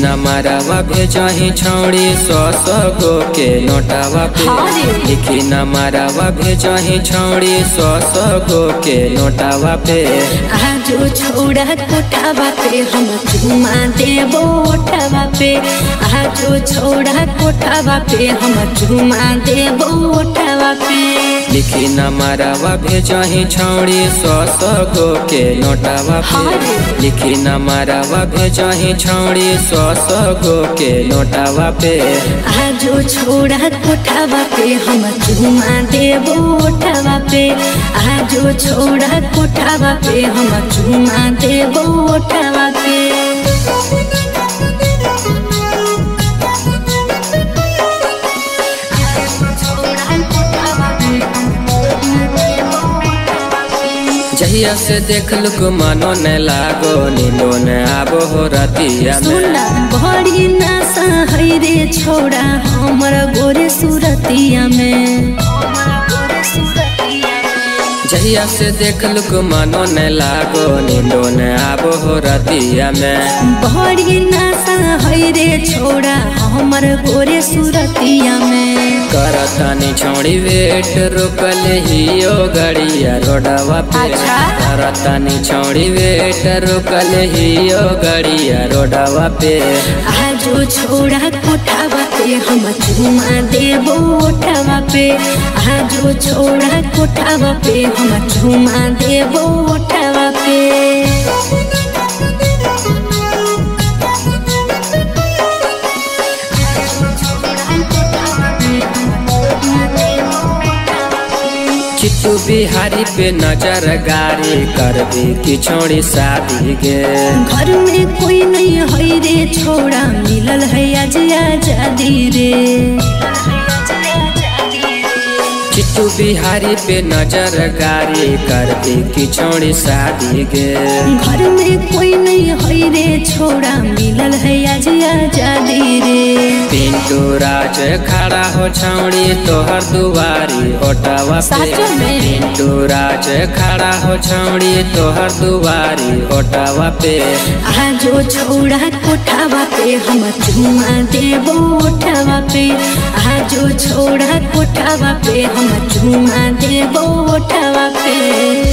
न मारावा भेजही छौड़ी 100 गो के नोटावा पे। लिखी न मारावा भेजही छौड़ी 100 गो के नोटावा पे। आजो छोड़ा कोठावा पे हम चुमा देबो ओठावा पे। आजो छोड़ा कोठावा पे हम चुमा देबो ओठावा पे। लिखी न मारावा भेजही छौड़ी 100 गो के नोटावा पे। लिखी न मारावा भेजही छौड़ी 100 गो के नोटावा पे। आजो छोड़ा कोठावा पे हम चुमा देबो ओठावा पे। आजो छोड़ा कोठावा पे हम चुमा देबो ओठावा पे। जहिया से देख लुक मानो न लागो नींदो न आबो हो रतिया में। सुना बड़ी नासा है रे छोड़ा हमर गोरे सुरतिया में। जहिया से देख लुक मानो न लागो नींदो न आबो हो रतिया में। बड़ी नासा है रे छोड़ा हमर गोरे सुरतिया में। करतानी छौड़ी वेट रुकल हियो गड़िया रोडवा पे। करतानी छौड़ी वेट रुकल हियो गड़िया रोडवा पे। आजो छोड़ा कोठावा पे हम चुमा देबो ओठावा पे। आजो छोड़ा कोठावा पे हम चुमा देबो ओठावा पे। चिट्टू बिहारी पे नजर गारी करबी की छोड़ी शादी गे। घर में कोई नहीं है रे छोड़ा मिलल है आज आजादी रे। चिट्टू बिहारी पे नजर गारी करबी की छोड़ी शादी गे। घर में कोई नहीं है रे छोड़ा मिलल है आज आजादी रे। पिंटू राज खड़ा हो छौड़ी तोहर दुआरी ओटावा पे। पिंटू राज खड़ा हो छौड़ी तोहर दुआरी ओटावा पे। आजो छोड़ा कोठावा पे हम चुमा देबो ओठावा पे। आजो छोड़ा कोठावा पे हम चुमा देबो ओठावा पे।